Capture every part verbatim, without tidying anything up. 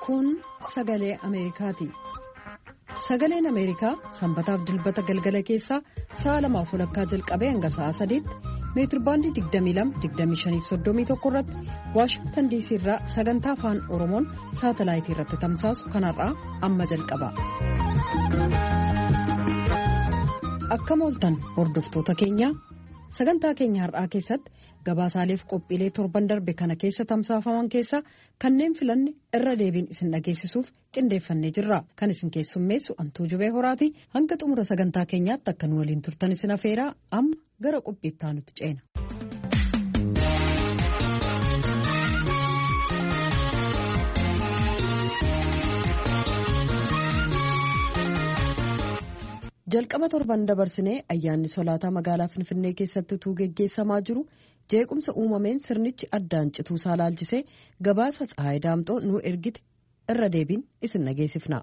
Kun sagalee Ameerikaati. Sagaleen Ameerikaa sanbataaf dilbata galgala keessaa sa'a lamaaf walakkaa jalqabee hanga sa'a sadiitti meetirbaandii digdamii lama digdamii shanii fi soddomii tokko irratti Waashingtan diisii irraa sagantaa afaan Oromoon saatalaayitii irratti tamsaasu kanarraa amma jalqaba. Akkam ooltan hordoftoota keenya sagantaa keenya har'aa keessatti gabaasaaleef qophiilee torban darbe kana keessa tamsaafaman keessaa kanneen filanne irra deebiin isin dhageessisuuf qindeeffannee jirra. Kan isin keessummeessu Antuu Jubee Horaati. Hanga xumura sagantaa keenyaatti akka nu waliin turtan isin afeeraa amma gara qophiitti aanutti ceena. Jalqaba torban dabarsinee ayyaanni solaataa magaalaa Finfinnee keessatti utuu geggeessamaa jiru jeequmsa uumameen sirnichi addaan cituusaa laalchisee gabaasa Tsahaay Daamxoo nu ergite irra deebiin isin dhageessifna.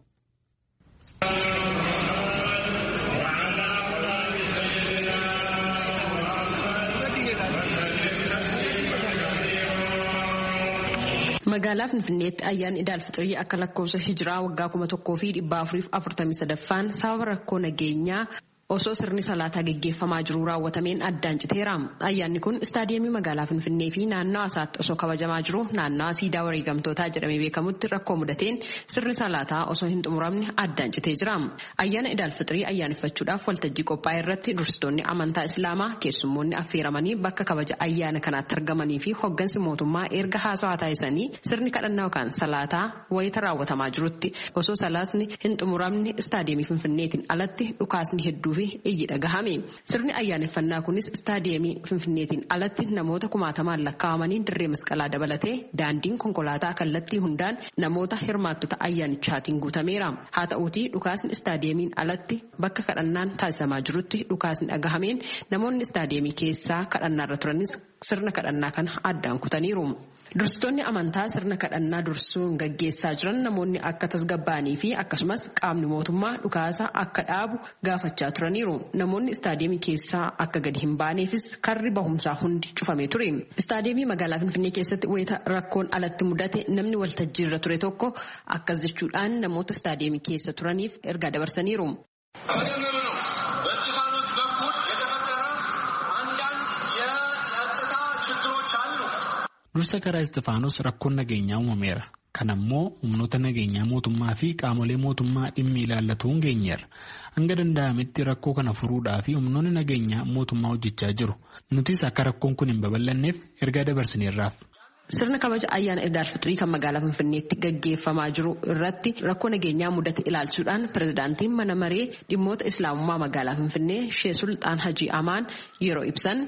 Magaalaa Finfinneetti ayyaanni Idaal Fixrii akka lakkoofsa hijiraa waggaa kuma tokkoo fi dhibba afuriif afurtamii sadaffaan sababa rakkoo nageenyaa osoo sirni salaataa geggeeffamaa jiru raawwatameen addaan citeera. Ayyaanni kun istaadiyeemii magaalaa Finfinnee fi naannawaa isaatti osoo kabajamaa jiru naannawaa siidaa wareegamtootaa jedhamee beekamutti rakkoo mudateen sirni salaataa osoo hin xumuramne addaan citee jira. Ayyaana Idaal Fixrii ayyaaneffachuudhaaf waltajjii qophaa'e irratti dursitoonni amantaa Islaamaa keessummoonni affeeramanii bakka kabaja ayyaana kanaatti argamanii fi hoggansi mootummaa erga haasawaa taasisanii sirni kadhannaa yookaan salaataa wayita raawwatamaa jirutti osoo salaatni hin xumuramne istaadiyeemii Finfinneetiin alatti dhukaasni hedduu fi iyyi dhagahame. Sirni ayyaaneffannaa kunis istaadiyeemii Finfinneetiin alatti namoota kumaatamaan lakkaa'amanii dirree masqalaa dabalatee daandiin konkolaataa kallattii hundaan namoota hirmaattota ayyaanichaatiin guutameera. Haa ta'uutii dhukaasni istaadiyeemiin alatti bakka kadhannaan taasisamaa jirutti dhukaasni dhagahameen namoonni istaadiyeemii keessaa kadhannaarra turanis sirna kadhannaa kana addaan kutaniiru. Dursitoonni amantaa sirna kadhannaa dursuun gaggeessaa jiran namoonni akka tasgabbaa'anii fi akkasumas qaamni mootummaa dhukaasa akka dhaabu gaafachaa turaniiru. Namoonni istaadiyeemii keessaa akka gadi hin baaneefis karri bahumsaa hundi cufamee ture. Istaadiyeemii magaalaa Finfinnee keessatti wayita rakkoon alatti mudate namni waltajjii irra ture tokko akkas jechuudhaan namoota istaadiyeemii keessa turaniif ergaa dabarsaniiru. Dursa karaa Istifaanos rakkoon nageenyaa uumameera. Kan ammoo humnoota nageenyaa mootummaa fi qaamolee mootummaa dhimmi ilaallatuun geenyeera. Hanga danda'ametti rakkoo kana furuudhaa fi humnoonni nageenyaa mootummaa hojjechaa jiru. Nutis akka rakkoon kun hin babal'anneef ergaa dabarsineerraaf. Sirna kabaja ayyaana Idaal Fixrii kan magaalaa Finfinneetti gaggeeffamaa jiru irratti rakkoo nageenyaa mudate ilaalchuudhaan pirezidaantiin mana maree dhimmoota islaamummaa magaalaa Finfinnee Sheek Sultaan Hajii Amaan yeroo ibsan.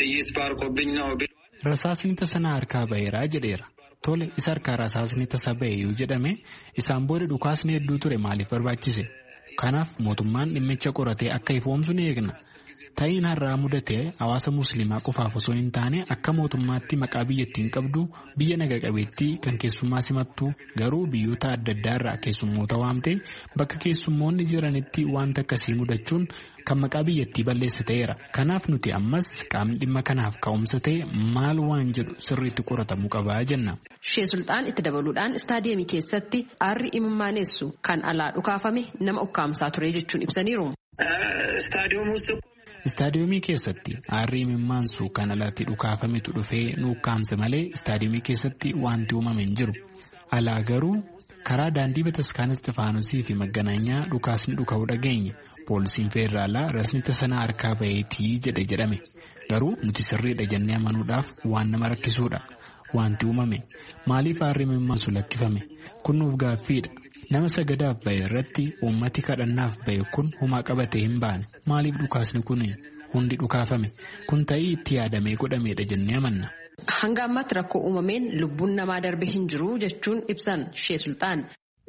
Rasaasni tasanaa harkaa ba'eeraa jedheera. Tole isa harkaa rasaasni tasa ba'eeyyuu jedhame isaan booda dhukaasni hedduu ture maaliif barbaachise? Kanaaf mootummaan dhimmicha qoratee akka ifoomsu ni eegna. Ta'iin har'aa mudatee hawaasa musliimaa qofaaf osoo hin taane akka mootummaatti maqaa biyyattiin qabdu biyya naga qabeettii kan keessummaa simattu garuu biyyoota adda addaa irraa keessummoota waamtee bakka keessummoonni jiranitti wanta akkasii mudachuun kan maqaa biyyattii balleessa ta'eera. Kanaaf nuti ammas qaamni dhimma kanaaf ka'umsa ta'e maal waan jedhu sirriitti qoratamuu qabaa jenna. Sheek Sultaan itti dabaluudhaan istaadiyeemii keessatti aarri imimmaanessu kan alaa dhukaafame nama ukkaamsaa ture jechuun ibsaniiru. Istaadiyeemii keessatti aarri imimmaansu kan alaatti dhukaafametu dhufee nu ukkaamse malee istaadiyeemii keessatti wanti uumame hin jiru. Alaa garuu karaa daandii Bataskaana Istifaanosii fi Magganaanyaa dhukaasni dhuka'uu dhageenye. Poolisiin feederaalaa rasni tasanaa harkaa ba'eetii jedhe jedhame. Garuu nuti sirriidha jennee amanuudhaaf waan nama rakkisuudha. Wanti uumame maaliif aarri imimmaansu lakkifame? Kun nuuf gaaffiidha. Nama sagadaaf ba'e irratti uummati kadhannaaf ba'e kun homaa qabatee hin baane. Maaliif dhukaasni kun hundi dhukaafame? Kun ta'ii itti yaadamee godhameedha jennee amanna. Hanga ammaatti rakkoo uumameen lubbuun namaa darbe hin jiru jechuun ibsan Sheek Sultaan.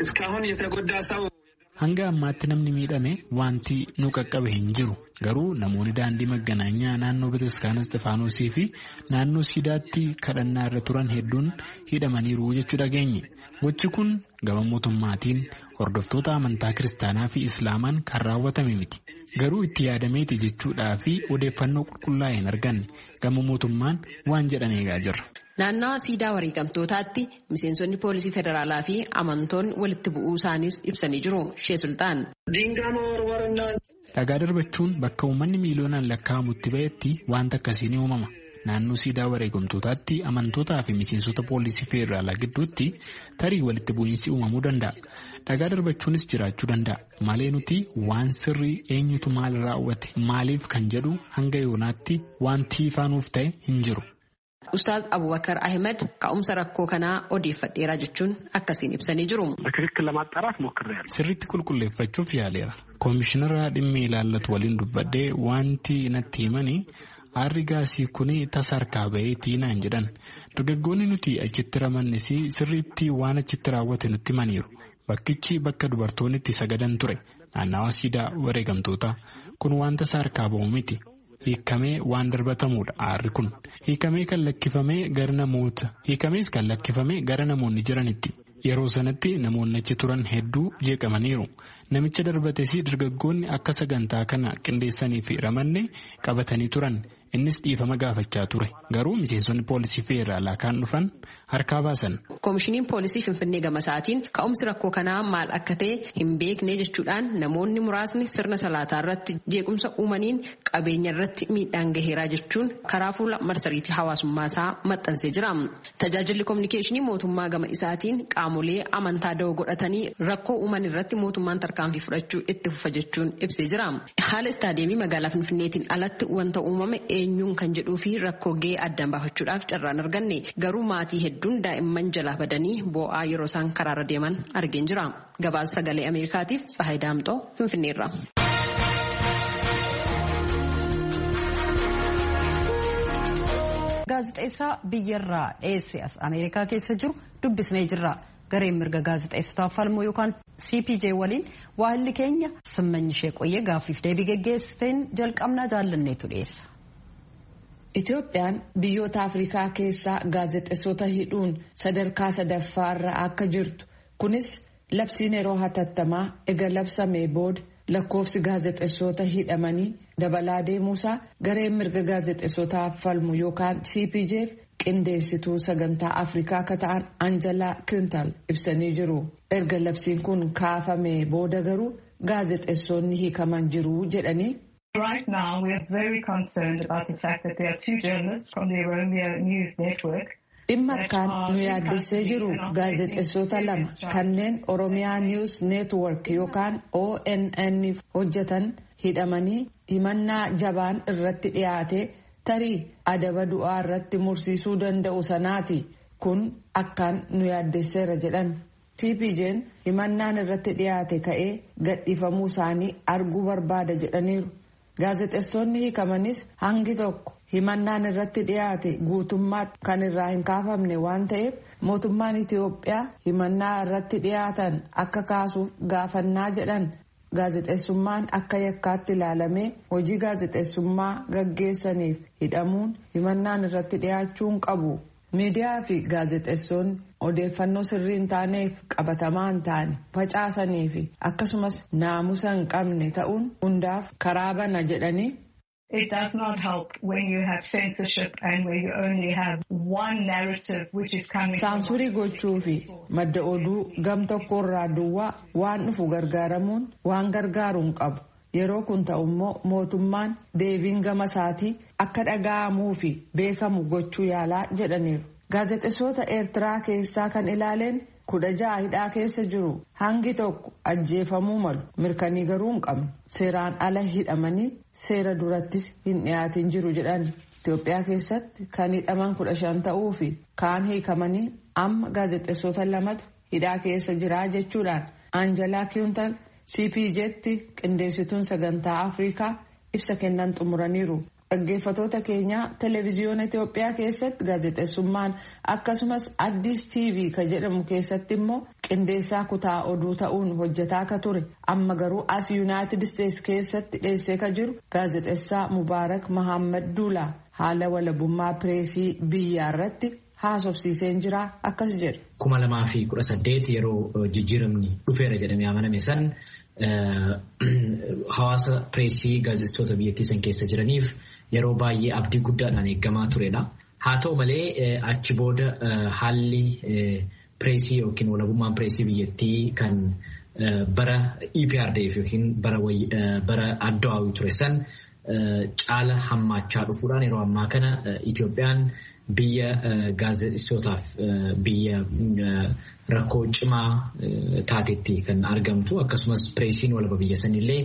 Hanga ammaatti namni miidhame wanti nu qaqqabe hin jiru. Garuu namoonni daandii Magganaanyaa naannoo Bataskaana Istifaanosii fi naannoo Siidaatti kadhannaa irra turan hedduun hidhamaniiru jechuu dhageenye. Gochi kun gama mootummaatiin hordoftoota amantaa kiristaanaa fi islaamaan kan raawwatame miti. Garuu itti yaadameeti jechuudhaa fi odeeffannoo qulqullaa'een arganne gama mootummaan waan jedhan eegaa jirra. Naannawa siidaa wareegamtootaatti miseensonni poolisii federaalaa fi amantoonni walitti bu'uu isaanis ibsanii jiru. Shee Sultaan. Dhagaa darbachuun bakka uummanni miiliyoonaan lakkaa'amutti ba'etti wanta akkasii ni uumama. Naannoo siidaa wareegamtootaatti amantootaa fi miseensota poolisii federaalaa gidduutti tarii walitti bu'iinsi uumamuu danda'a. Dhagaa darbachuunis jiraachuu danda'a. Malee nuti waan sirrii eenyutu maal raawwate maaliif kan jedhu hanga yoonaatti wanti ifaanuuf ta'e hin jiru. Ustaaz Abubakar Ahmed ka'umsa rakkoo kanaa odeeffadheera jechuun akkasiin ibsanii jiru. Sirriitti qulqulleeffachuuf yaaleera. Koomishinara dhimmi ilaallatu waliin dubbadhee wanti natti himanii aarri gaasii kun tasa harkaa ba'ee tiinaan jedhan. Dargaggoonni nuti achitti ramannes sirriitti waan achitti raawwate nutti himaniiru. Bakkichi bakka dubartoonni itti sagadan ture. Naannawa siidaa wareegamtoota kun waan tasa harkaa ba'u miti. Hiikamee waan darbatamuudha aarri kun. Hiikamee kan lakkifamee gara namoota. Hiikamees kan lakkifamee gara namoonni jiranitti. Yeroo sanatti namoonni achi turan hedduu jeeqamaniiru. Namicha darbates dargaggoonni akka sagantaa kana qindeessanii fi ramanne qabatanii turan. Innis dhiifama gaafachaa ture. Garuu miseensonni poolisii federaalaa kan dhufan harkaa baasan. Koomishiniin poolisii Finfinnee Gamasaatiin ka'umsi rakkoo kanaa maal akka ta'e hin beekne jechuudhaan namoonni muraasni sirna salaataa irratti jeequmsa uumaniin qabeenya irratti miidhaan gaheeraa jechuun karaa fuula marsariitii hawaasummaa isaa maxxansee jira. Tajaajilli koominikeeshinii mootummaa gama isaatiin qaamolee amantaa da'oo godhatanii rakkoo uuman irratti mootummaan tarkaanfii fudhachuu itti fufa jechuun ibsee jira. Haala istaadiyeemii magaalaa Finfinneetiin alatti wanta uumame eenyuun kan jedhuu fi rakkoo ga'ee addaan baafachuudhaaf carraan arganne garuu maatii hedduun daa'imman jalaa badanii boo'aa yeroo isaan karaarra deeman argeen jira. Gabaasa sagalee Ameerikaatiif Tsahaay Daamxoo Finfinneerra. Gaazexeessaa biyyarraa dhiyeesse as Ameerikaa keessa jiru dubbisnee jirra. Gareen mirga gaazexeessotaaf falmuu yookaan C P J waliin waahilli keenya Simmanyishee Qoyyee gaaffiif deebii geggeessiteen jalqabnaa jaallanneetu dhiyeessa. Itoophiyaan biyyoota Afrikaa keessaa gaazexeessota hidhuun sadarkaa sadaffaarra akka jirtu. Kunis labsiin yeroo hatattamaa ega labsamee booda lakkoofsi gaazexeessota hidhamanii dabalaa deemuusaa gareen mirga gaazexeessotaaf falmu yookaan C P J qindeessituu sagantaa Afrikaa akka ta'an Anjalaa Kintal ibsanii jiru. Erga labsiin kun kaafamee booda garuu gaazexeessonni hiikaman jiru jedhanii. Right now, we are very concerned about the fact that there are two journalists from the Oromia News Network. Dhimma akkaan nu yaaddessee jiru gaazexeessota lama kanneen Oromiyaa News Network yookaan O N N hojjetan hidhamanii himannaa jabaan irratti dhiyaate tarii adaba du'aa irratti mursiisuu danda'u sanaati. Kun akkaan nu yaaddesseera jedhan. C P J'n himannaan irratti dhiyaate ka'ee gadhiifamuu isaanii arguu barbaada jedhaniiru. Gaazexeessonni hiikamanis hangi tokko himannaan irratti dhiyaate guutummaatti kan irraa hin kaafamne waan ta'eef mootummaan Itoophiyaa himannaa irratti dhiyaatan akka kaasuuf gaafannaa jedhan. Gaazexeessummaan akka yakkaatti ilaalamee hojii gaazexeessummaa gaggeessaniif hidhamuun himannaan irratti dhiyaachuun qabu. Miidiyaa fi gaazexeessonni odeeffannoo sirrii hin taaneef qabatamaa hin taane facaasanii fi akkasumas naamusa hin qabne ta'uun hundaaf karaa bana jedhanii. It does not help when you have censorship and where you only have one narrative which is coming. Saansurii gochuu fi madda oduu gam tokkorraa duwwaa waan dhufu gargaaramuun waan gargaaru hin qabu. Yeroo kun ta'u immoo mootummaan deebiin gama isaatii akka dhaga'amuu fi beekamu gochuu yaalaa jedhaniiru. Gaazexeessota Eertiraa keessaa kan ilaaleen kudha ja'a hidhaa keessa jiru hangi tokko ajjeefamuu malu mirkanii garuu hin qabne seeraan ala hidhamanii seera durattis hin dhiyaatin jiru jedhan. Itoophiyaa keessatti kan hidhaman kudha shan ta'uu fi kaan hiikamanii amma gaazexeessota lamatu hidhaa keessa jira jechuudhaan Anjalaa Kintal C P J'tti qindeessituun sagantaa Afrikaa ibsa kennan xumuraniiru. Dhaggeeffatoota keenya televezyiyoona Itoophiyaa keessatti gaazexeessummaan akkasumas Addis T V ka jedhamu keessatti immoo qindeessaa kutaa oduu ta'uun hojjetaa akka ture amma garuu as Yuunaayitid Isteetsi keessatti dhiyeessee ka jiru gaazexeessaa Mubaarak Mahammad Duulaa haala walabummaa pireesii biyyaa irratti haasofsiiseen jira akkas jedhu. kuma lamaa fi kudha saddeet yeroo jijjiiramni dhufeera jedhamee amaname san hawaasa pireesii gaazexeessota biyyattii san keessa jiraniif yeroo baay'ee abdii guddaadhaan eeggamaa turedha. Haa ta'u malee achi booda haalli pireesii yookiin walabummaan pireesii biyyattii kan bara E P R D F yookiin bara Addawaawii ture san caala hammaachaa dhufuudhaan yeroo ammaa kana Itoophiyaan biyya gaazexeessootaaf biyya rakkoo cimaa taatetti kan argamtu akkasumas pireesiin walaba biyya sanillee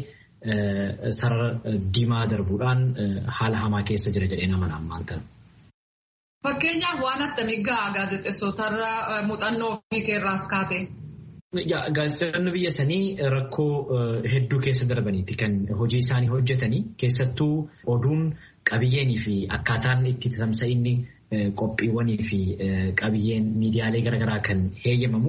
sarara diimaa darbuudhaan haala hamaa keessa jira jedhee nama ammaan ta'u. Fakkeenyaaf waan akkamii gahaa gaazexeessootarra muuxannoo ofii keerraas kaate? Gaazexeessonni biyya sanii rakkoo hedduu keessa darbaniiti kan hojii isaanii hojjetanii keessattuu oduun qabiyyeenii fi akkaataan itti tamsa'inni qophiiwwanii fi qabiyyeen miidiyaalee garaagaraa kan heeyyamamu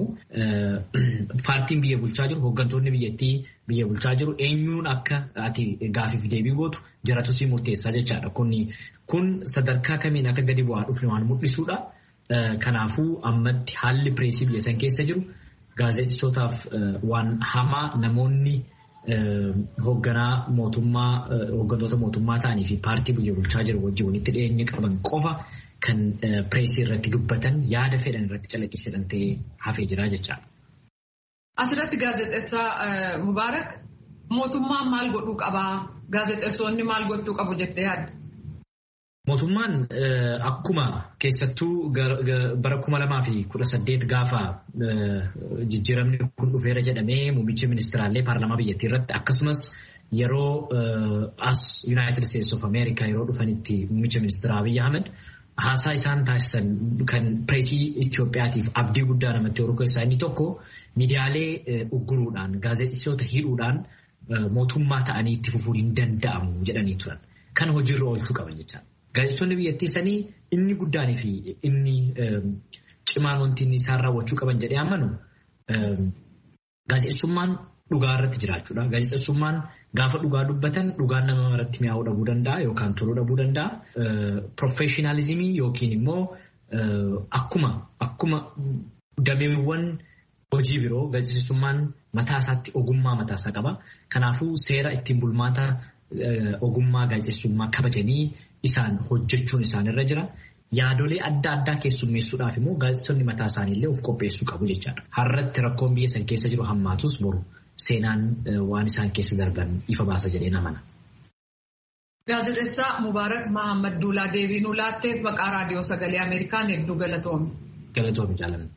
paartiin biyya bulchaa jiru hooggantoonni biyyattii biyya bulchaa jiru eenyuun akka ati gaafiif deebii gootu jaratu si murteessaa jechaadha. Kun sadarkaa kamiin akka gadi bu'aa dhufne waan mul'isuudha. Kanaafuu ammatti haalli pireesii biyya san keessa jiru gaazexeessootaaf waan hamaa namoonni hoogganaa mootummaa hooggantoota mootummaa ta'anii fi paartii biyya bulchaa jiru wajjin walitti dhiyeenya qaban qofa kan pireesii irratti dubbatan yaada fedhan irratti calaqqisiisan ta'ee hafee jira jechaadha. Asirratti gaazexeessaa Mubaarak mootummaan maal godhuu qabaa? Gaazexeessonni maal gochuu qabu jettee yaadda? Mootummaan akkuma keessattuu bara kuma lamaa fi kudha saddeet gaafa jijjiiramni kun dhufeera jedhamee muummichi ministiraallee paarlaamaa biyyattii irratti akkasumas yeroo as United States of America yeroo dhufanitti muummicha ministeera Abiy Ahmed haasaa isaan taasisan kan pireesii Itoophiyaatiif abdii guddaa namatti horuu keessaa inni tokko miidiyaalee ugguruudhaan gaazexeessitoota hidhuudhaan mootummaa ta'anii itti fufuun hin danda'amu jedhanii turan. Kan hojiirra oolchuu qaban jechaadha. Gaazexeessonni biyyattii sanii inni guddaanii fi inni cimaan wanti inni isaan raawwachuu qaban jedhee amanu gaazexeessummaan dhugaa irratti jiraachuudha. Gaazexeessummaan gaafa dhugaa dubbatan dhugaan nama irratti mi'aawuu dhabuu danda'a yookaan toluu dhabuu danda'a. Professionalizimii yookiin immoo akkuma akkuma dameewwan hojii biroo gaazexeessummaan mataa isaatti ogummaa mataa isaa qaba. Kanaafuu seera ittiin bulmaata ogummaa gaazexeessummaa kabajanii isaan hojjechuun isaan irra jira. Yaadolee adda addaa keessummeessuudhaaf immoo gaazexeessonni mataa isaaniillee of qopheessuu qabu jechaadha. Har'atti rakkoon biyya san keessa jiru hammaatus boru seenaan waan isaan keessa darban ifa baasa jedhee namana. Gaazexeessaa Mubaarak Mahammad Duulaa deebii nuu laatteef maqaa raadiyoo sagalee Ameerikaan hedduu galatoomi. Galatoomi jaalalli.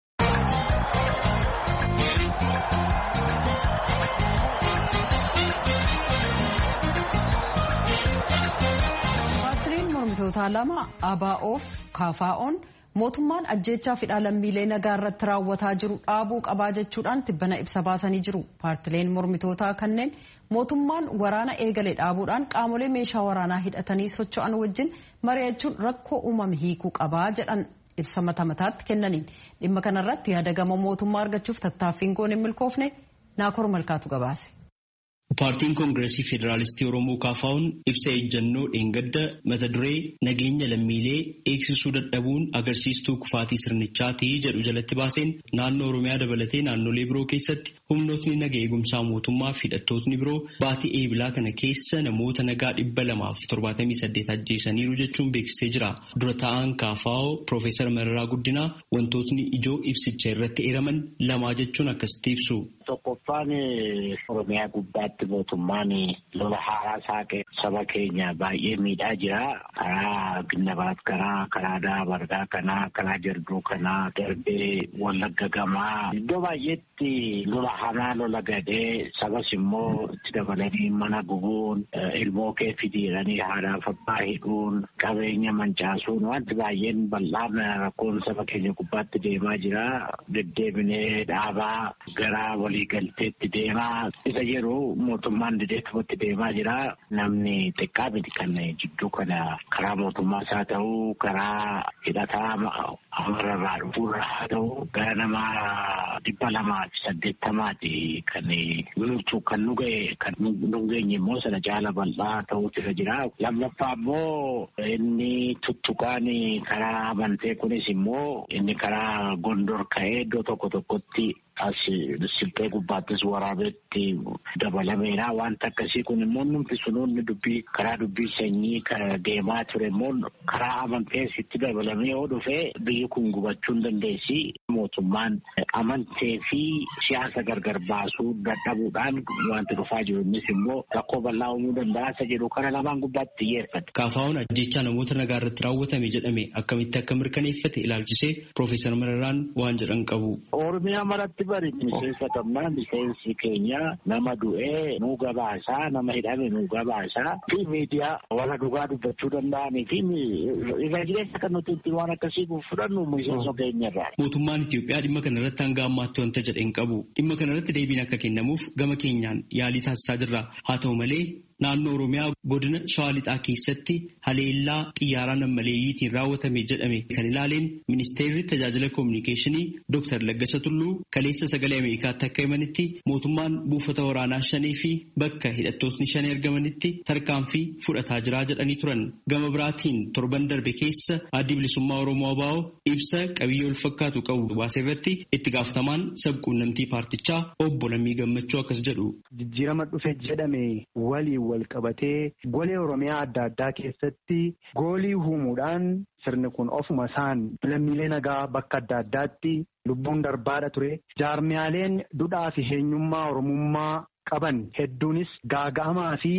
Mormitoota lama A B O'f K F O'n mootummaan ajjeechaa fi lammiilee nagaa irratti raawwataa jiru dhaabuu qabaa jechuudhaan tibbana ibsa baasanii jiru. Paartileen mormitootaa kanneen mootummaan waraana eegale dhaabuudhaan qaamolee meeshaa waraanaa hidhatanii socho'an wajjin mari'achuun rakkoo uumame hiikuu qabaa jedhan ibsa mata mataatti kennaniin. Dhimma kanarratti yaada gama mootummaa argachuuf tattaaffiin goone hin milkoofne Naakoor Malkaatu gabaase. Paartiin Koongireesii Federaalistii Oromoo K F O'n ibsa ejjennoo dheengadda mata duree nageenya lammiilee eegsisuu dadhabuun agarsiistuu kufaatii sirnichaati jedhu jalatti baaseen naannoo Oromiyaa dabalatee naannolee biroo keessatti humnootni naga eegumsaa mootummaa fi hidhattootni biroo baatii eebilaa kana keessa namoota nagaa dhibba lamaaf torbaatamii saddeet ajjeesaniiru jechuun beeksisee jira. Dura ta'aan K F O Piroofeesar Mararaa Guddinaa wantootni ijoo ibsicha irratti eeraman lamaa jechuun akkasitti ibsu. Tokkoffaan Oromiyaa gubbaatti mootummaan lola haaraa saaqee saba keenya baay'ee miidhaa jira. Karaa Ginnabaat kanaa, karaa Daabargaa kanaa, karaa Jalduu kanaa, darbee Wallagga gamaa iddoo baay'eetti lola hamaa lola gadee sabas immoo itti dabalanii mana gubuun ilmoo kee fidiiranii haadhaaf abbaa hidhuun qabeenya mancaasuun wanti baay'een bal'aan rakkoon saba keenya gubbaatti deemaa jira. Deddeebinee dhaabaa gara walii galteetti deemaa isa yeroo mootummaan dideetumatti deemaa jira. Namni xiqqaa miti kan jidduu kana karaa mootummaa isaa ta'uu karaa hidhataa amararraa dhufuurra haa ta'uu gara nama dhibba lamaa fi saddeettamaati kan nutu kan nu ga'e kan nu geenye immoo sana caala bal'aa ta'uutu irra jira. Lammaffaa immoo inni tuttuqaan karaa amantee kunis immoo inni karaa Gondor ka'ee iddoo tokko tokkotti as silphee gubbaatti Addis waraabetti dabalameera wanta akkasii kun immoo nuti sunuunni dubbii karaa dubbii sanyii deemaa ture immoo karaa amanteesitti dabalamee yoo dhufe biyyi kun gubachuu hin dandeessi. Mootummaan amantee fi siyaasa gargar baasuu dadhabuudhaan wanti dhufaa jiru innis immoo rakkoo bal'aa uumuu danda'a isa jedhu kana lamaan gubbaatti xiyyeeffate. Kaafaa'uun ajjechaa namoota nagaa irratti raawwatame jedhame akkamitti akka mirkaneeffate ilaalchisee Piroofeesar Mararaan waan jedhan qabu. Oromiyaa maratti bari miseensa qabnaa miseensi keenya nama du'ee nuu gabaasaa nama hidhame nuu gabaasaa fi miidiyaa wala dhugaa dubbachuu danda'anii fi irra jireessa kan nuti ittiin waan akkasii fudhannu miseensa keenyarraa. Mootummaan Itoophiyaa dhimma kana irratti hanga ammaatti wanta jedheen qabu. Dhimma kana irratti deebiin akka kennamuuf gama keenyaan yaalii taasisaa jirra. Haa ta'u malee naannoo Oromiyaa godina Shawaa Lixaa keessatti haleellaa xiyyaaraa nammaleeyyiitiin raawwatame jedhame kan ilaaleen ministeerri tajaajila koominikeeshinii Dooktar Laggasa Tulluu kaleessa sagalee Ameerikaatti akka himanitti mootummaan buufata waraanaa shanii fi bakka hidhattootni shanii argamanitti tarkaanfii fudhataa jira jedhanii turan. Gama biraatiin torban darbe keessa addi bilisummaa Oromoo A B O ibsa qabiyyee wal fakkaatu qabu baasee irratti itti gaafatamaan sabquunnamtii paartichaa obbo Lammii Gammachuu akkas jedhu. Jijjiirama dhufe jedhame walii wal qabatee golee Oromiyaa adda addaa keessatti goolii uumuudhaan sirni kun ofuma isaan lammiilee nagaa bakka adda addaatti lubbuun darbaadha ture. Jaarmiyaaleen dudhaa fi eenyummaa Oromummaa qaban hedduunis gaaga'amaa fi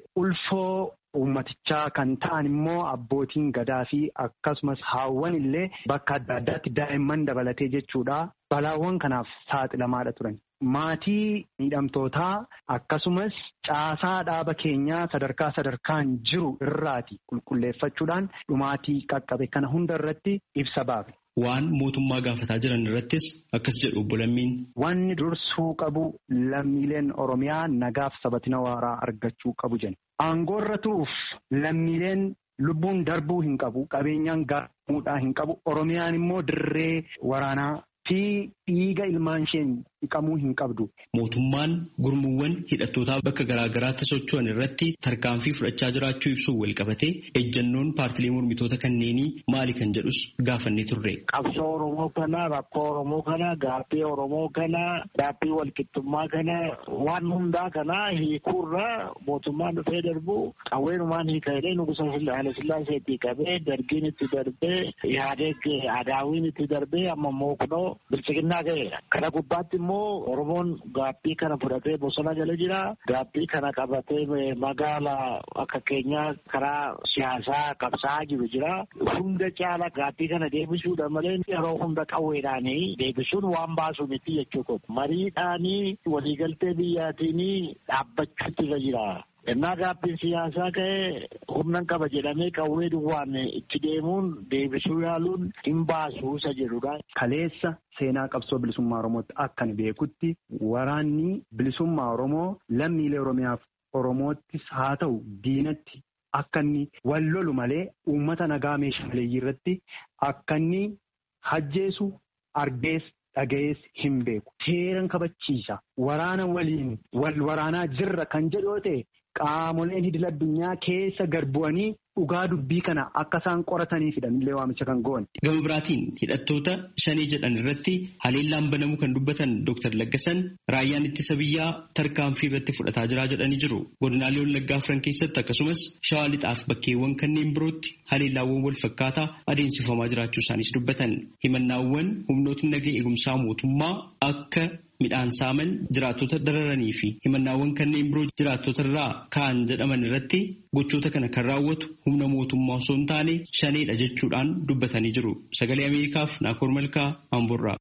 ulfoo uummatichaa kan ta'an immoo abbootiin gadaa fi akkasumas haawwan illee bakka adda addaatti daa'imman dabalatee jechuudha. Balaawwan kanaaf saaxilamaadha turan. Maatii miidhamtootaa akkasumas caasaa dhaaba keenyaa sadarkaa sadarkaan jiru irraati qulqulleeffachuudhaan dhumaatii qaqqabe kana hunda irratti ibsa baafe. Waan mootummaa gaafataa jiran irrattis akkas jedhu obbo Lammiin. Wanni dursuu qabu lammiileen Oromiyaa nagaaf sabatina waaraa argachuu qabu jenna. Aangoorra turuuf lammiileen lubbuun darbuu hin qabu, qabeenyaan gaaramuudhaa hin qabu. Oromiyaan immoo dirree waraanaa fi dhiiga ilmaan isheen dhiqamuu hin qabdu. Mootummaan gurmuuwwan hidhattootaa bakka garaagaraatti socho'an irratti tarkaanfii fudhachaa jiraachuu ibsuun wal qabatee ejjannoon paartilee mormitoota kanneenii maali kan jedhus gaafannee turre. Qabsoo Oromoo kana, rakkoo Oromoo kana, gaaffii Oromoo kana, gaaffii walqixxummaa kana, waan hundaa kana hiikuurra mootummaan dhufee darbu qawweenumaan hiikadee nugusa Haile Sillaaseetti qabee dargiin itti darbee Ihaadeeg Adaawiin itti darbee amma immoo kunoo bilchiginnaa ga'eera. Kana gubbaatti immoo Oromoon gaaffii kana fudhatee bosona jala jira. Gaaffii kana qabatee magaalaa akka keenyaa karaa siyaasaa qabsaa'aa jiru jira. Hunda caala gaaffii kana deebisuudha malee yeroo hunda qawweedhaanii deebisuun waan baasu miti jechuudha. Mariidhaanii waliigaltee biyyaatiin dhaabbachuutti irra jira. Innaa gaaffiin siyaasaa ka'ee humna qaba jedhamee qawwee duwwaan itti deemuun deebisuu yaaluun hin baasu isa jedhudha. Kaleessa seenaa qabsoo bilisummaa Oromootti akkan beekutti waraanni bilisummaa Oromoo lammiilee Oromiyaaf Oromoottis haa ta'u diinatti akka inni wal lolu malee uummata nagaa meeshaalee irratti akka inni hajjeesu argees dhagayees hin beeku. Seeran kabachiisa. Waraana waliin wal waraanaa jirra kan jedhu yoo ta'e qaamoleen idil addunyaa keessa gad bu'anii dhugaa dubbii kana akka isaan qorataniifidha illee waamicha kan goone. Gama biraatiin hidhattoota shanii jedhan irratti haleellaan banamuu kan dubbatan Dooktar Laggasan raayyaan ittisa biyyaa tarkaanfii irratti fudhataa jira jedhanii jiru. Godinaalee Wallaggaa afran keessatti akkasumas Shawaa Lixaaf bakkeewwan kanneen birootti haleellaawwan wal fakkaataa adeemsifamaa jiraachuu isaanis dubbatan. Himannaawwan humnootni nagaa eegumsaa mootummaa akka midhaan saaman jiraattota dararanii fi himannaawwan kanneen biroo jiraattota irraa ka'an jedhaman irratti gochoota kana kan raawwatu humna mootummaa osoo hin taane shaneedha jechuudhaan dubbatanii jiru. Sagalee Ameerikaaf Naakoor Malkaa Amboorraa.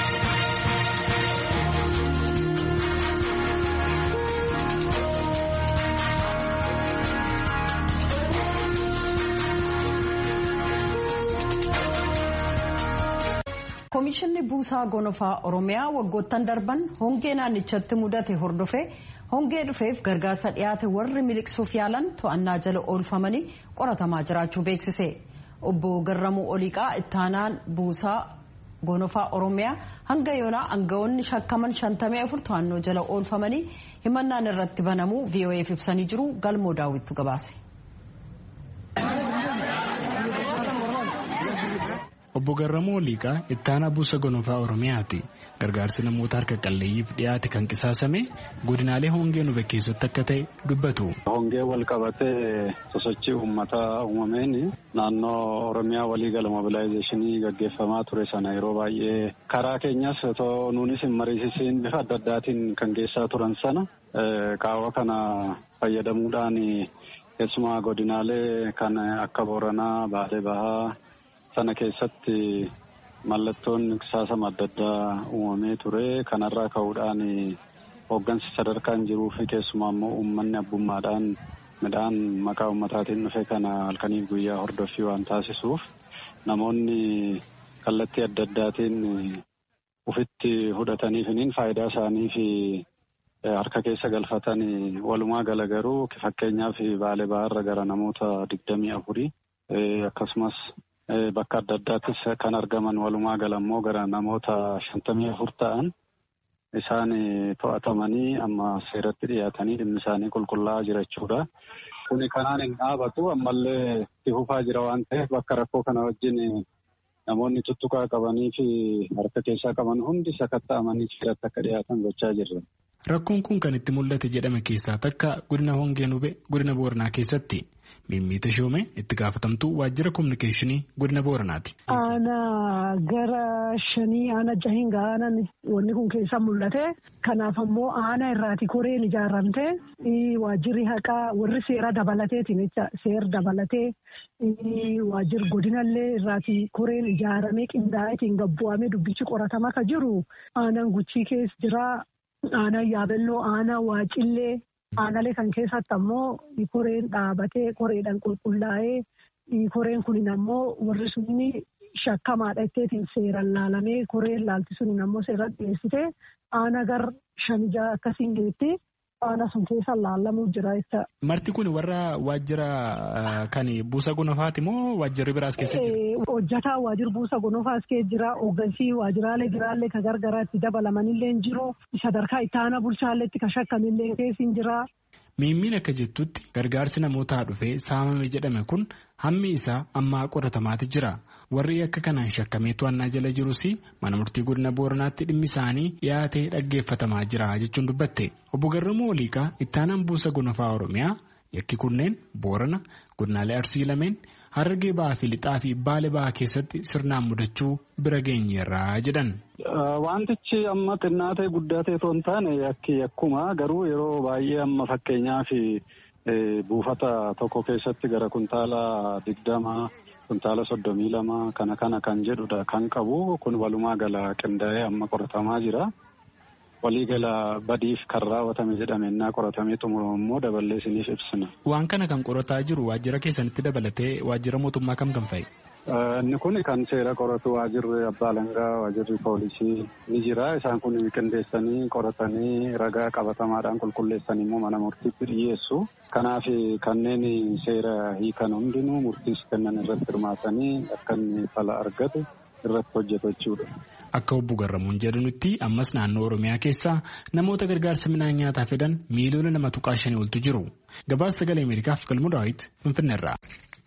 Komishinni buusaa gonofaa Oromiyaa waggoottan darban hongee naannichatti mudate hordofee hongee dhufeef gargaarsa dhiyaate warri miliqsuuf yaalan to'annaa jala oolfamanii qoratamaa jiraachuu beeksise. Obbo Garramuu Oliiqaa ittaanaan buusaa gonofaa Oromiyaa hanga yoonaa aangawoonni shakkaman shantamii afur to'annoo jala oolfamanii himannaan irratti banamuu V O Eef ibsanii jiru. Galmoo Daawwittu gabaase. Obbo Garramuu Liiqaa itti aanaa buusa gonofaa Oromiyaati. Gargaarsi namoota harka qalleeyyiif dhiyaate kan qisaasame godinaalee hongee nube keessatti akka ta'e dubbatu. Hongee wal qabatee sosochii uummataa uumameen naannoo Oromiyaa waliigala mobilaayizeeshinii gaggeeffamaa ture sana yeroo baay'ee karaa keenyas otoo nuunis hin mariisisiin bifa adda addaatiin kan geessaa turan sana qaawwa kana fayyadamuudhaan keessumaa godinaalee kan akka Booranaa, Baalee Bahaa sana keessatti mallattoon qisaasama adda addaa uumamee ture. Kanarraa ka'uudhaan hooggansi sadarkaan jiruu fi keessumaa immoo uummanni abbummaadhaan midhaan maqaa uummataatiin dhufe kana halkanii guyyaa hordoffii waan taasisuuf namoonni kallattii adda addaatiin ufitti fudhataniifiniin faayidaa isaanii fi harka keessa galfatan walumaa gala garuu fakkeenyaaf Baalee Bahaarra gara namoota digdamii afurii akkasumas bakka adda addaattis kan argaman walumaa gala immoo gara namoota shantamii afur ta'an isaan to'atamanii amma seeratti dhiyaatanii dhimmi isaanii qulqullaa'aa jira jechuudha. Kuni kanaan hin dhaabatu ammallee itti fufaa jira waan ta'eef bakka rakkoo kana wajjin namoonni tuttuqaa qabanii fi harka keessaa qaban hundi sakatta'amanii seeratti akka dhiyaatan gochaa jirra. Rakkoon kun kan itti mul'ate jedhame keessaa takka godina Hongee Nubee godina Booranaa keessatti. Mimmiita Shoomee itti gaafatamtuu waajjira kominikeeshinii godina Booranaati. Aanaa gara shanii aanaa jahinga aanaan wanni kun keessa mul'ate. Kanaaf ammoo aanaa irraati koreen ijaaramte waajjirri haqaa warri seera dabalateetiin jecha seera dabalatee waajjirri godinallee irraati koreen ijaaramee qindaa'eetiin gabbu'amee dubbichi qoratamaa ka jiru aanaan Guchii keessa jira. Aanaa Yaabelloo, aanaa Waacillee, aanaalee kan keessatti ammoo koreen dhaabatee koreedhaan qulqullaa'ee koreen kunin ammoo warri sunni shakkamaadha jetteetiin seeraan laalamee koreen laalti sunin ammoo seeraan dhiyeessitee aanaa gar shanijaa akkasiin geetti aanaa sun keessa laalamuu jira jecha. Marti kun warra waajjira kan buusa gonofaati moo waajjirri biraas keessa jira? Hojjataa waajjira buusa gonofaas keessa jira. Hooggansii waajjiraalee biraallee ka gargaraatti dabalamanillee hin jiru. Sadarkaa itti aanaa bulchaalleetti ka shakkamillee keessa hin jira. Miimmiin akka jettutti gargaarsi namootaa dhufee saamame jedhame kun hammi isaa ammaa qoratamaati jira. Warri akka kanaan shakkamee to'annaa jala jirus mana murtii godina Booranaatti dhimmi isaanii dhiyaatee dhaggeeffatamaa jira jechuun dubbatte. Obbo Garramuu Liiqaa itti aanaan buusa gonofaa Oromiyaa yakki kunneen Boorana godinaalee Arsii lameen Harargee Bahaa fi Lixaa fi Baalee Bahaa keessatti sirnaan mudachuu bira geenyeerraa jedhan. Wantichi amma xinnaa ta'e guddaa ta'e osoo hin taane yakki akkuma garuu yeroo baay'ee amma fakkeenyaaf buufata tokko keessatti gara kuntaala digdama kuntaala soddomii lama kana kana kan jedhudha kan qabu kun walumaa gala qindaa'ee amma qoratamaa jira. Waliigala badiif kan raawwatame jedhame innaa qoratamee xumuramu immoo daballee isiniif ibsina. Waan kana kan qorataa jiru waajjira keessanitti dabalatee waajjira mootummaa kam kan fa'i? Inni kun kan seera qoratu waajjirri abbaa alangaa waajjirri poolisii ni jira. Isaan kun qindeessanii qoratanii ragaa qabatamaadhaan qulqulleessanii immoo mana murtiitti dhiyeessu. Kanaaf kanneen seera hiikan hundinuu murtiis kennan irratti hirmaatanii akka inni fala argatu irratti hojjetu jechuudha. Akka obbo Garramuun jedhanitti ammas naannoo Oromiyaa keessaa namoota gargaarsa midhaan nyaataa fedhan miiliyoona lama tuqaa shanii oltu jiru. Gabaasa sagalee Ameerikaaf Galmuu Daawit Finfinneerraa.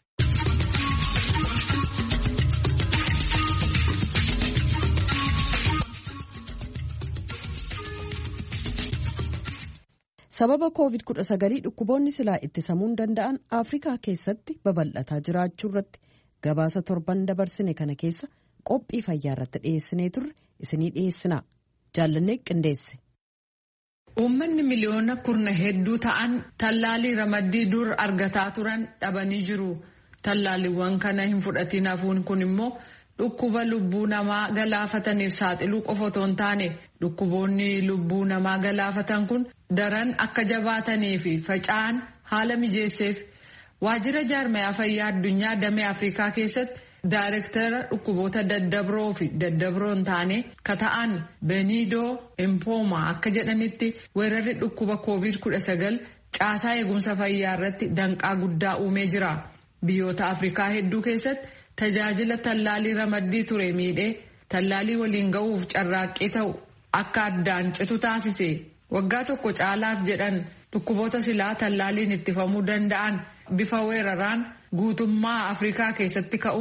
Sababa koovid kudha sagalii dhukkuboonni silaa ittisamuun danda'an Afrikaa keessatti babal'ataa jiraachuu irratti gabaasa torban dabarsine kana keessa qophii fayyaa irratti dhiyeessinee turre isinii dhiyeessina. Jaallannee qindeesse. Uummanni miliyoona kurna hedduu ta'an tallaalii ramaddii dur argataa turan dhabanii jiru. Tallaaliiwwan kana hin fudhatiin hafuun kun immoo dhukkuba lubbuu namaa galaafataniif saaxiluu qofa otoo hin taane dhukkuboonni lubbuu namaa galaafatan kun daran akka jabaatanii fi faca'an haala mijeesseef waajjira jaarmayaa fayyaa addunyaa damee Afrikaa keessatti daayirektara dhukkuboota daddabroo fi daddabroo hin taane ka ta'an Beniidoo Empooma akka jedhanitti weerarri dhukkuba koovid kudha sagal caasaa eegumsa fayyaa irratti danqaa guddaa uumee jira. Biyyoota Afrikaa hedduu keessatti tajaajila tallaalii ramaddii ture miidhee tallaalii waliin ga'uuf carraaqqii ta'u akka addaan citu taasise. Waggaa tokko caalaaf jedhan dhukkuboota silaa tallaaliin ittifamuu danda'an bifa weeraraan guutummaa Afrikaa keessatti ka'uun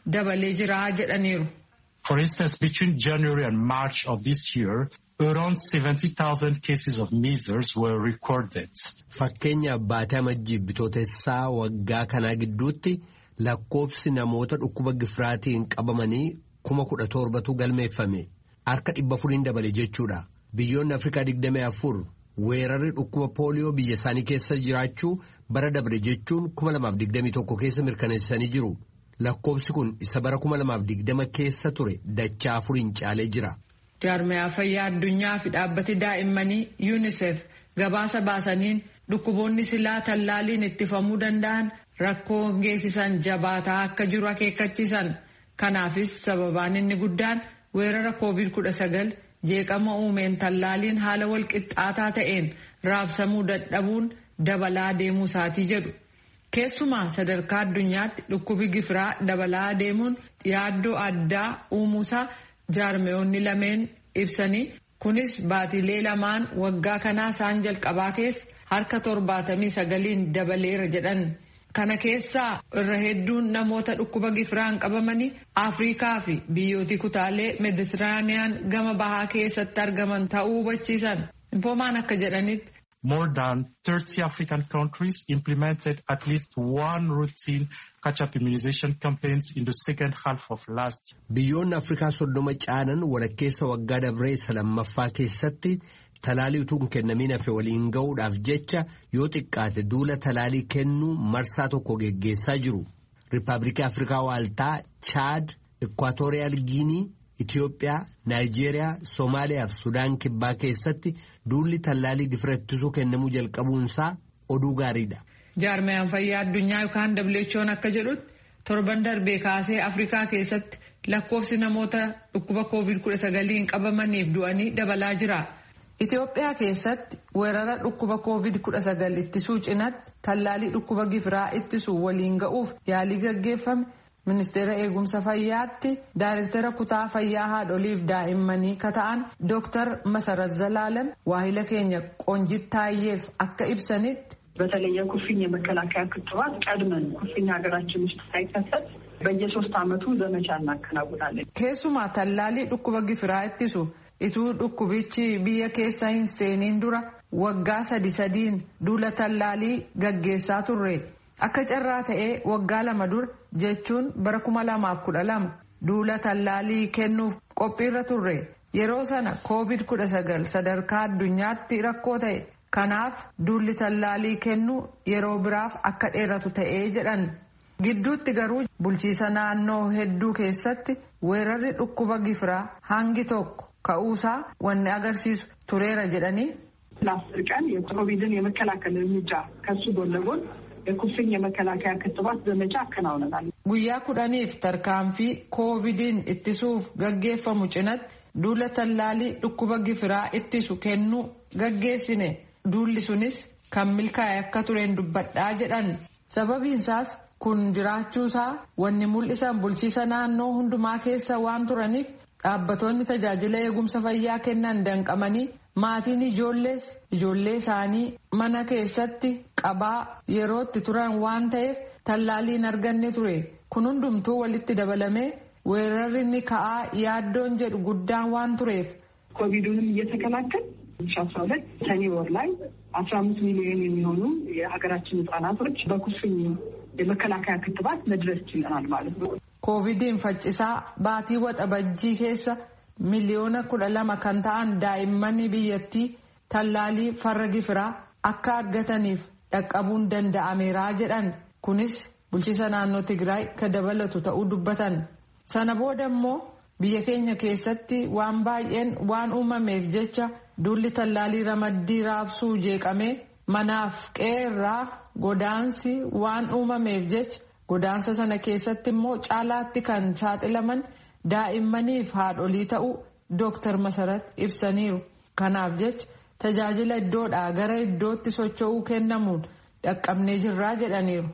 dabalee jira jedhaniiru. For instance, between January and March of this year, around seventy thousand cases of measles were recorded. Fakkeenyaaf baatii amajjii bitootessaa waggaa kanaa gidduutti lakkoofsi namoota dhukkuba gifiraatiin qabamanii kuma kudha torbatu galmeeffame. Harka dhibba afuriin dabale jechuudha. Biyyoonni Afrikaa digdamii afur weerarri dhukkuba pooliyoo biyya isaanii keessa jiraachuu bara dabre jechuun kuma lamaaf digdamii tokko keessa mirkaneessanii jiru. Lakkoofsi kun isa bara kuma lamaaf digdama keessa ture dachaa afuriin caalee jira. Jaarmiyaa fayyaa addunyaa fi dhaabbati daa'immanii UNICEF gabaasa baasaniin dhukkuboonni silaa tallaaliin ittifamuu danda'an rakkoo geessisan jabaataa akka jiru akeekkachiisan. Kanaafis sababaan inni guddaan weerara koovid kudha sagal jeeqama uumeen tallaaliin haala walqixxaataa ta'een raabsamuu dadhabuun dabalaa deemuu isaatii jedhu. Keessumaa sadarkaa addunyaatti dhukkubi gifiraa dabalaa deemuun yaaddoo addaa uumuusaa jaarmiyoonni lameen ibsanii kunis baatilee lamaan waggaa kanaa isaan jalqabaa keessa harka torbaatamii sagaliin dabaleera jedhan. Kana keessaa irra hedduun namoota dhukkuba gifiraan qabamanii Afrikaa fi biyyooti kutaalee Meeditiraaniyaan gama bahaa keessatti argaman ta'uu hubachiisan. Infoomaan akka jedhanitti. More than thirty African countries implemented at least one routine catch-up immunization campaigns in the second half of last year. Biyyoonni Afrikaa soddoma caalan walakkeessa waggaa dabree isa lammaffaa keessatti talaalii utuu hin kennamiin hafe waliin ga'uudhaaf jecha yoo xiqqaate duula talaalii kennuu marsaa tokko geggeessaa jiru. Riippaabilikii Afrikaa Waaltaa, Chaad, Ikwaatooriyaal Giinii, Itiyoophiyaa, Naayijeeriyaa, Soomaaliyaa fi Sudaan Kibbaa keessatti duulli tallaalii gifira ittisuu kennamuu jalqabuunsaa oduu gaariidha. Jaarmiyaan fayyaa addunyaa yookaan W H O'n akka jedhutti torban darbee kaasee Afrikaa keessatti lakkoofsi namoota dhukkuba koovid kudha sagaliin qabamaniif du'anii dabalaa jira. Itiyoophiyaa keessatti weerara dhukkuba koovid kudha sagal ittisuu cinatti tallaalii dhukkuba gifiraa ittisuu waliin ga'uuf yaalii gaggeeffame. Ministeera eegumsa fayyaatti Daayirektara kutaa fayyaa haadholiif daa'immanii kata'an Dooktar Masarat Zalaalam waahila keenya Qoonjit Taayyeef akka ibsanitti. በተለይ የኩፍኝ የመከላከያ ክትባት ቀድመን ኩፍኝ ሀገራችን ውስጥ ሳይከሰት በየሶስት ዓመቱ ዘመቻ እናከናውናለን። Keessumaa tallaalii dhukkuba gifiraa ittisu ituu dhukkubichi biyya keessa hin seeniin dura waggaa sadi sadiin duula tallaalii gaggeessaa turre. Akka carraa ta'ee waggaa lama dura jechuun bara kuma lamaaf kudha lama duula tallaalii kennuuf qophiirra turre. Yeroo sana koovid kudha sagal sadarkaa addunyaatti rakkoo ta'e. Kanaaf duulli tallaalii kennuu yeroo biraaf akka dheeratu ta'ee jedhan. Gidduutti garuu bulchiisa naannoo hedduu keessatti weerarri dhukkuba gifiraa hangi tokko ka'uusaa wanni agarsiisu tureera jedhanii. ለአስር ቀን የኮቪድን የመከላከል እርምጃ ከሱ ጎን ለጎን የኩፍኝ የመከላከያ ክትባት ዘመቻ አከናውነናል። Guyyaa kudhaniif tarkaanfii koovidiin ittisuuf gaggeeffamu cinatti duula tallaalii dhukkuba gifiraa ittisu kennuu gaggeessine. Duulli sunis kan milkaa'e akka tureen dubbadhaa jedhan. Sababiinsaas kun jiraachuusaa wanni mul'isan bulchiisa naannoo hundumaa keessa waan turaniif dhaabbattoonni tajaajila eegumsa fayyaa kennan danqamanii maatiin ijoollees ijoollee isaanii mana keessatti qabaa yerootti turan waan ta'eef tallaaliin arganne ture. Kun hundumtuu walitti dabalamee weerarri ni ka'aa yaaddoon jedhu guddaan waan tureef. ኮቪዱንም እየተከላከል አስራ ሁለት ሰኔ ወር ላይ አስራ አምስት ሚሊዮን የሚሆኑ የሀገራችን ህጻናቶች በኩፍኝ የመከላከያ ክትባት መድረስ ችለናል ማለት ነው። ኮቪድን ፈጭሳ ባቲ ወጠበጂ ኬሳ ሚሊዮና kudha lama kan ta'an daa'imman biyyattii tallaalii farra gifiraa akka argataniif dhaqqabuun danda'ameera jedhan. Kunis bulchiisa naannoo Tigraay ka dabalatu ta'uu dubbatan. Sana booda immoo biyya keenya keessatti waan baay'een waan uumameef jecha duulli tallaalii ramaddii raabsuu jeeqamee manaaf qeerraa godaansi waan uumameef jecha godaansa sana keessatti immoo caalaatti kan saaxilaman daa'immaniif haadholii ta'uu Dooktar Masarat ibsaniiru. Kanaaf jecha tajaajila iddoodhaa gara iddootti socho'uu kennamuun dhaqqabnee jirraa jedhaniiru.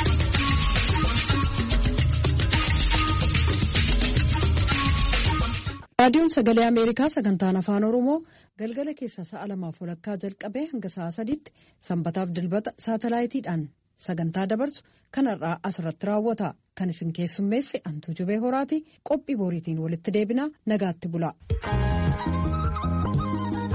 Raadiyoon Sagalee Ameerikaa sagantaan Afaan Oromoo galgala keessa sa'a lamaaf walakkaa jalqabee hanga sa'a sadiitti sanbataaf dilbata saatalaayitiidhaan sagantaa dabarsu kanarraa asirratti raawwata. kan isin keessummeesse Antuu Jubee Horaati. Qophii boriitiin walitti deebinaa nagaatti bulaa.